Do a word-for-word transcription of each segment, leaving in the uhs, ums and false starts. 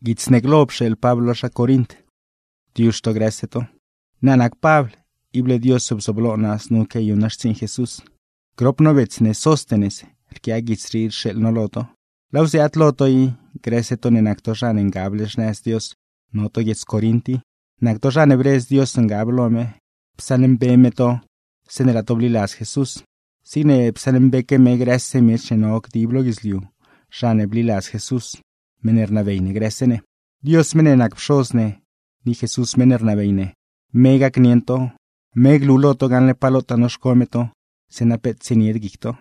Gitsneglob shel Pablo sha Corint. Dios to greseto. Nanak Pablo, ible Dios subsoblonas no que yunash sin Jesús. Grop novetsne sostenes, rkia gitsrir shel noloto. Lausi atloto y greseto nenakto shan engables nes Dios, noto gits Corinti. Nakto shan ebres Dios engablome, psalem bemeto, senelatoblilas Jesús. Signe psalem beke me gresse mechenok diblo gisliu, shan eblilas Jesús. Menerna veine gresene. Dios menenak pshosne, ni Jesús menerna veine. Mega kniento, meg luloto ganle palota nos cometo, senapet senied gicto.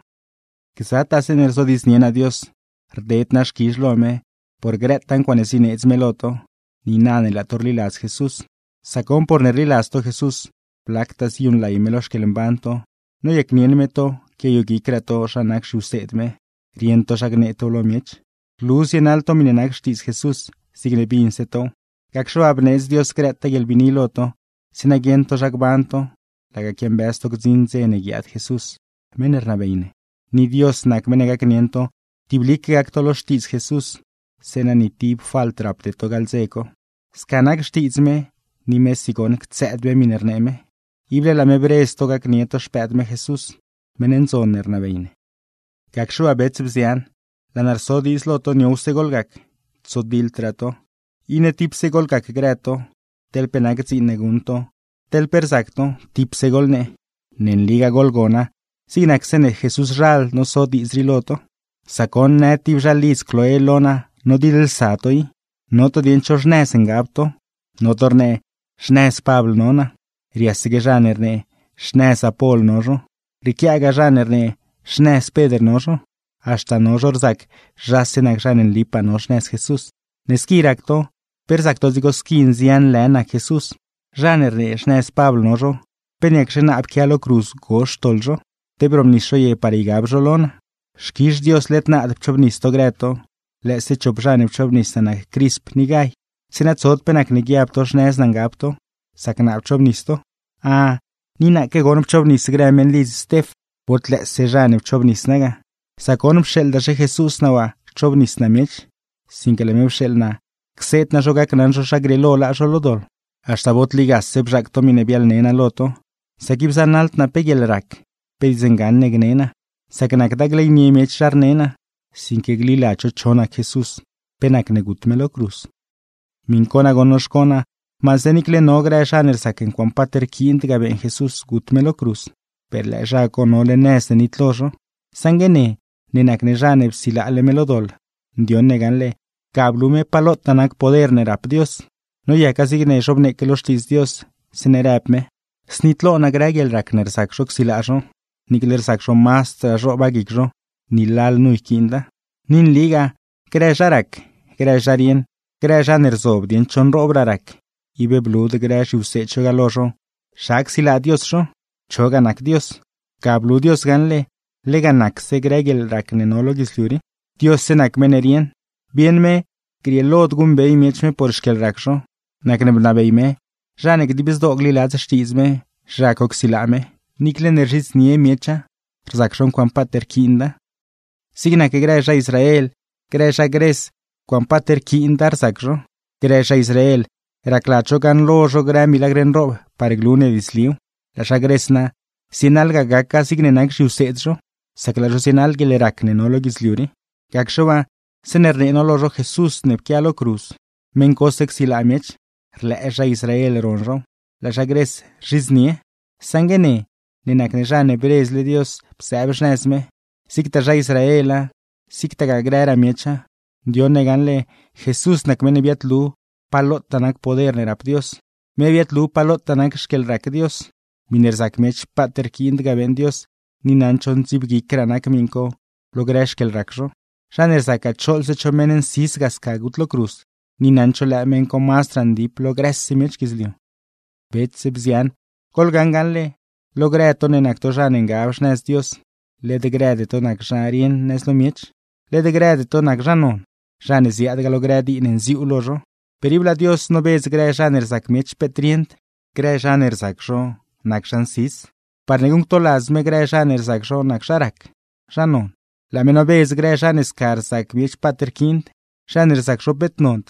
Quizás en el sodisnien a Dios, rdet nash kishlome, por gretan cuanesine etzmeloto, ni nane la torlilas Jesús. Sacón por nerlilasto Jesús, plactas y un laimelos que lembanto, no yeknienmeto, que yo gikrato shanak shusetme, riento shagneto lo miech. Luz y en alto minenak shtis Jesús, signe pinseto, caksho abnes Dios creta y el viniloto, sinagiento shagbanto, laga quien besto gzinze enegiat Jesús, menerna veine. Ni Dios nak menegakniento, tiblike acto los shtis Jesús, sena ni tib faltrap de togalzeco. Skanak shtizme, ni mesigon ktzedbe minerneme, ible la mebres togaknieto shpedme Jesús, menenzon nerna veine. Caksho abetzbzian, la narsodis loto niuse golgak, tsodil trato, ine tipse golgak greto, tel penag negunto, tel persacto, tipse golne, nen liga golgona, sinak sene Jesús ral no sodis riloto, sacon ne tip jalis cloe lona, no dil satoi, no to diencho shnes engapto, no torne, shnes Pablo nona, riasige janerne, shnes Apol nojo, rikiaga janerne, shnes Peder nojo, hasta nojor zak, jasenak janen lipa noshnes Jesús. Neskirakto, persakto zigo skinzian lena Jesús. Janerne shnes Pablo nojo, peniak shena apkialo cruz gosh toljo, te bromnisho ye parigabjo lona. Shkish Dios letna adpchobnisto greto, le se chobjane pchobnista na crisp nigay. Sena tzot penak nigiapto shnes nangapto, sakna pchobnisto. Ah, nina ke gon pchobnis gremen liz stef, bot le se jane pchobnis naga. Sakon pshel da že Jesús nawa chobnis na miech, sin que le me pshel na, kset na jogak nan jo shagrelo la jolodol. Hasta bot ligas se bjak to mine bial nena loto, sakib zanalt na pegel rak, pedizengan negnena, saknak daglej nie miech jarnena, sin que glila cho chona Jesús, penak negutmelo cruz. Minkona gonoshkona, mazenik le no graeshaner saken kwan pater kint gabe en Jesús gutmelo cruz, per la jako no le nes de nitlojo, sangene, nenak nejane psila ale melodol, dion neganle, kablume palot tanak poder nerap Dios, no ya casi gne shobne que los tis Dios, senerapme, snitlo nagragel rakner sakshok silajo, nikler saksho mastra jo bagikjo, ni lal nuikinda, nin liga, krejarak, krejarien, krejaner zob dien chon robrarak, ibe blud grej usecho galojo, shak sila Dios jo, choganak Dios, kablu Dios ganle, leganak se gregel raknenologis luri, Dios senak menerien, bien me, grielot gumbei miechme por shkel raksho, naknebnabei me, janek dibes dogli laz shtizme, jakok silame, nikle nerjiz nie miecha, rzakshon kwan pater kinda. Signa que greja Israel, greja gres, kwan pater kinda rzakjo, greja Israel, raklacho gan lojo gra milagren rob, pareglune disliu, la gresna, sinalga gaka signenak shiusetjo, Saklajo sinal que le rakne no lo gisliuri, kakshova senerne no lo Jesús nepkialo cruz, menkosek silamech, rleja Israel ronro, la jagres riznie, sangene, nenaknejane brez le Dios, psabshnesme, sikta ja Israela, sikta gagrera mecha, Dios neganle, Jesús nakmene biatlu, palot tanak poder nerap Dios, me biatlu palot tanak shkelrak Dios, minerzak mech pater kind gaben Dios, ni nanchon zibgi kranak minko, logresh kel rakjo, shaner zaka chol se chomenen sis gaskagut lo cruz, ni nancho la menko mastran dip logres simech gizlio. Bet sebzian, kol ganganle, logre tonen acto janen gavshnes Dios, le de grade tonak jarien nes lo miech, le de grade tonak janon, jane ziad galogradi inen ziulojo, peribla Dios no bez gre janer zak miech petrient, gre janer zak jo, nak jan sis, Parnegung tolas me grejaner zak jo nak sharak. Janon. La menobez grejanes kar zak miech pater kind. Shaner zak jo betnont.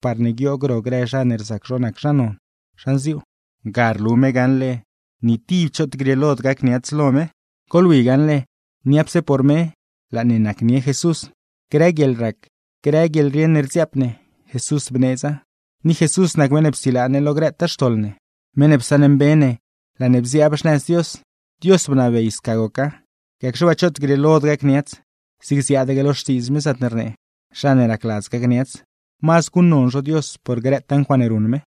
par ne gyogro gre shaner sak shonak shanon, shanziu. Garlume ganle, ni tib chot grelot gak niatzlome, kolwi ganle, niapse por me, la nenak nie Jesús. Gregel rak, gregel riener ziapne, Jesús bneza. Ni Jesús nak menepsilane logreta stolne. Menepsanem bene, la nebziabashnas Dios, Dios bnabe iskagoka. Gak shuba chot grelot gak niatz, sigziade gelostizmes atnerne. Shaner aklaz gak niatz, mas kun nonjo Dios por gretan juanerunme.